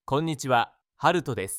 こんにちは、ハルトです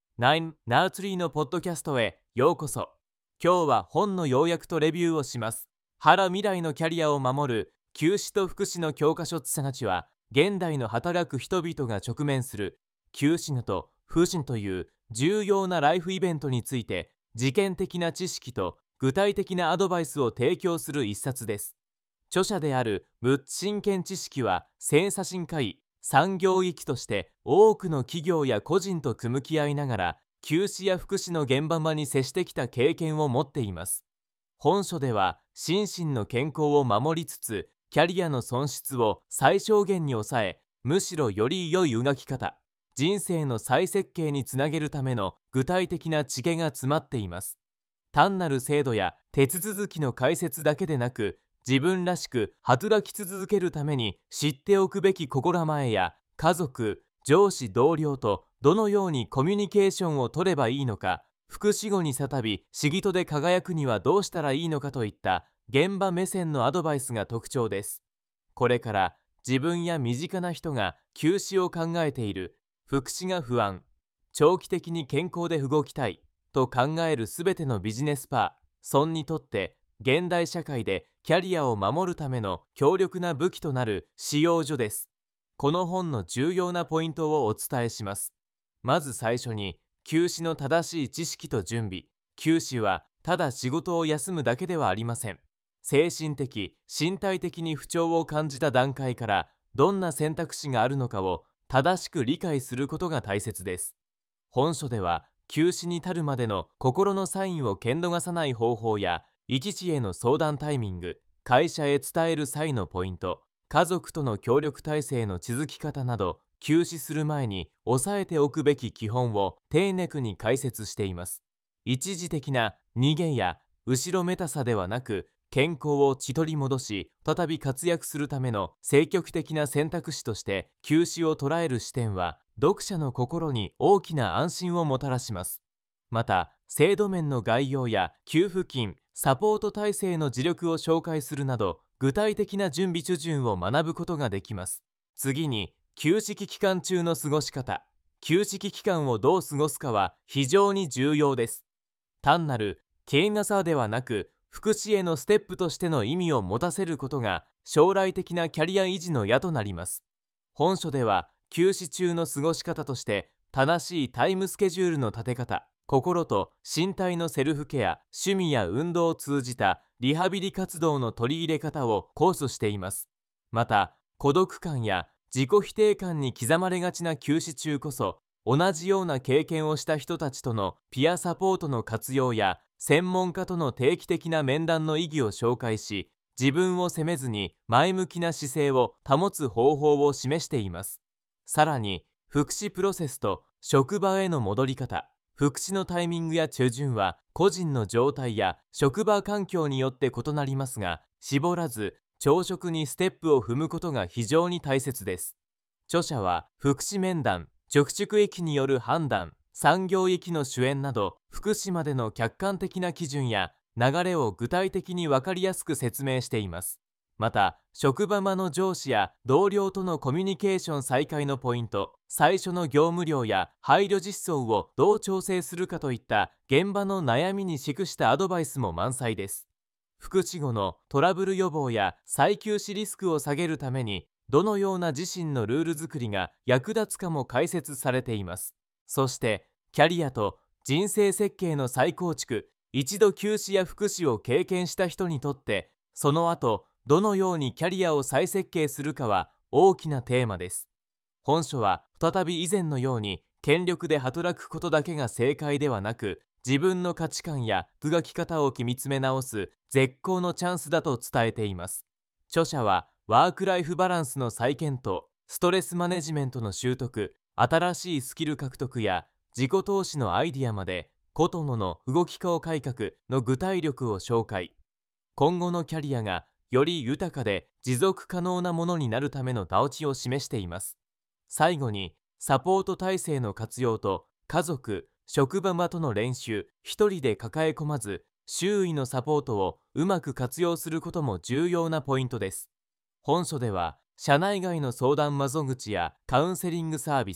。9 Nursery のポッドキャストへようこそ。今日は本の要約とレビューをします。原未来のキャリアを守る休止と福祉の教科書ツたちは、現代の働く人々が直面する休止のと不信という重要なライフイベントについて、事件的な知識と具体的なアドバイスを提供する一冊です。著者であるムッチンケン知識は性差神科医、産業医として多くの企業や個人と向き合いながら休止や福祉の現場に接してきた経験を持っています。本書では心身の健康を守りつつキャリアの損失を最小限に抑え、むしろより良い描き方、人生の再設計につなげるための具体的な知恵が詰まっています。単なる制度や手続きの解説だけでなく、自分らしく働き続けるために知っておくべき心構えや、家族、上司、同僚とどのようにコミュニケーションを取ればいいのか、福祉後に再び仕事で輝くにはどうしたらいいのかといった現場目線のアドバイスが特徴です。これから自分や身近な人が休止を考えている、福祉が不安、長期的に健康で動きたいと考えるすべてのビジネスパー、村にとって現代社会でキャリアを守るための強力な武器となる使用書です。この本の重要なポイントをお伝えします。まず最初に、休止の正しい知識と準備。休止はただ仕事を休むだけではありません。精神的、身体的に不調を感じた段階からどんな選択肢があるのかを正しく理解することが大切です。本書では休止に至るまでの心のサインを見逃さない方法や、一時への相談タイミング、会社へ伝える際のポイント、家族との協力体制の築き方など、休止する前に押さえておくべき基本を丁寧に解説しています。一時的な逃げや後ろめたさではなく、健康を取り戻し、再び活躍するための積極的な選択肢として休止を捉える視点は、読者の心に大きな安心をもたらします。また、制度面の概要や給付金、サポート体制の自力を紹介するなど、具体的な準備手順を学ぶことができます。次に、休止期間中の過ごし方。休止期間をどう過ごすかは非常に重要です。単なる経過さではなく、福祉へのステップとしての意味を持たせることが将来的なキャリア維持の矢となります。本書では休止中の過ごし方として、正しいタイムスケジュールの立て方、心と身体のセルフケア、趣味や運動を通じたリハビリ活動の取り入れ方をコースしています。また、孤独感や自己否定感に刻まれがちな休止中こそ、同じような経験をした人たちとのピアサポートの活用や、専門家との定期的な面談の意義を紹介し、自分を責めずに前向きな姿勢を保つ方法を示しています。さらに、福祉プロセスと職場への戻り方、福祉のタイミングや手順は個人の状態や職場環境によって異なりますが、絞らず朝食にステップを踏むことが非常に大切です。著者は福祉面談、直宿駅による判断、産業駅の主演など、福祉までの客観的な基準や流れを具体的に分かりやすく説明しています。また、職場間の上司や同僚とのコミュニケーション再開のポイント、最初の業務量や配慮実装をどう調整するかといった現場の悩みに適したアドバイスも満載です。福祉後のトラブル予防や再休止リスクを下げるために、どのような自身のルール作りが役立つかも解説されています。そして、キャリアと人生設計の再構築、一度休止や福祉を経験した人にとって、その後、どのようにキャリアを再設計するかは大きなテーマです。本書は再び以前のように権力で働くことだけが正解ではなく、自分の価値観や描き方を見つめ直す絶好のチャンスだと伝えています。著者はワークライフバランスの再検討、ストレスマネジメントの習得、新しいスキル獲得や自己投資のアイディアまで、ことのの動き化改革の具体力を紹介。今後のキャリアがより豊かで持続可能なものになるための道地を示しています。最後に、サポート体制の活用と家族、職場間との練習、一人で抱え込まず、周囲のサポートをうまく活用することも重要なポイントです。本書では、社内外の相談窓口やカウンセリングサービス、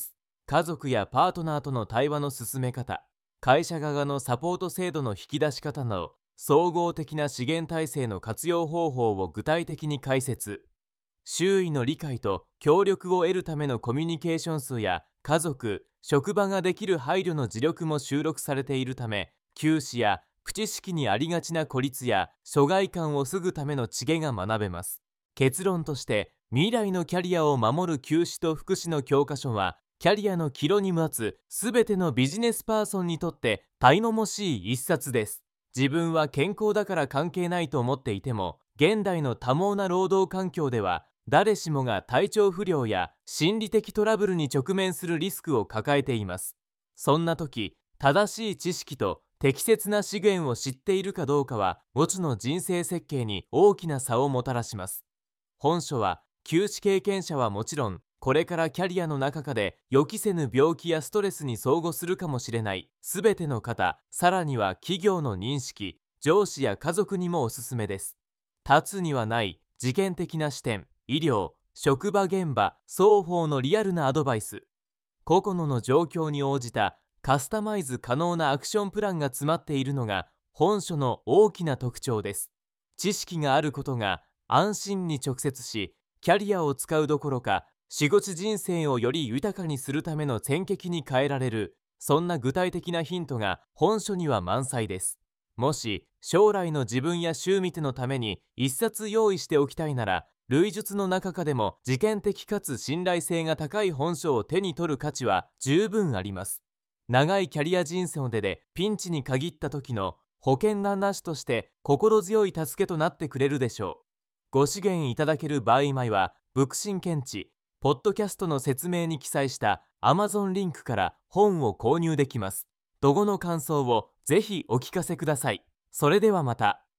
家族やパートナーとの対話の進め方、会社側のサポート制度の引き出し方など、総合的な資源体制の活用方法を具体的に解説。周囲の理解と協力を得るためのコミュニケーション数や家族、職場ができる配慮の自力も収録されているため、旧知やプ知識にありがちな孤立や疎外感を防ぐための知恵が学べます。結論として、未来のキャリアを守る旧知と福祉の教科書は、キャリアの岐路に立つすべてのビジネスパーソンにとって頼もしい一冊です。自分は健康だから関係ないと思っていても、現代の多忙な労働環境では、誰しもが体調不良や心理的トラブルに直面するリスクを抱えています。そんな時、正しい知識と適切な資源を知っているかどうかは、後の人生設計に大きな差をもたらします。本書は、休止経験者はもちろん、これからキャリアの中で予期せぬ病気やストレスに遭遇するかもしれないすべての方、さらには企業の認識、上司や家族にもおすすめです。立つにはない事件的な視点、医療、職場現場、双方のリアルなアドバイス、個々の状況に応じたカスタマイズ可能なアクションプランが詰まっているのが本書の大きな特徴です。知識があることが安心に直結し、キャリアを使うどころか、仕事人生をより豊かにするための戦績に変えられる、そんな具体的なヒントが本書には満載です。もし将来の自分や周見てのために一冊用意しておきたいなら、類述の中でも事件的かつ信頼性が高い本書を手に取る価値は十分あります。長いキャリア人生でピンチに限った時の保険がなしとして心強い助けとなってくれるでしょう。ご支援いただける場合は、仏心検知、ポッドキャストの説明に記載した Amazon リンクから本を購入できます。どごの感想をぜひお聞かせください。それではまた。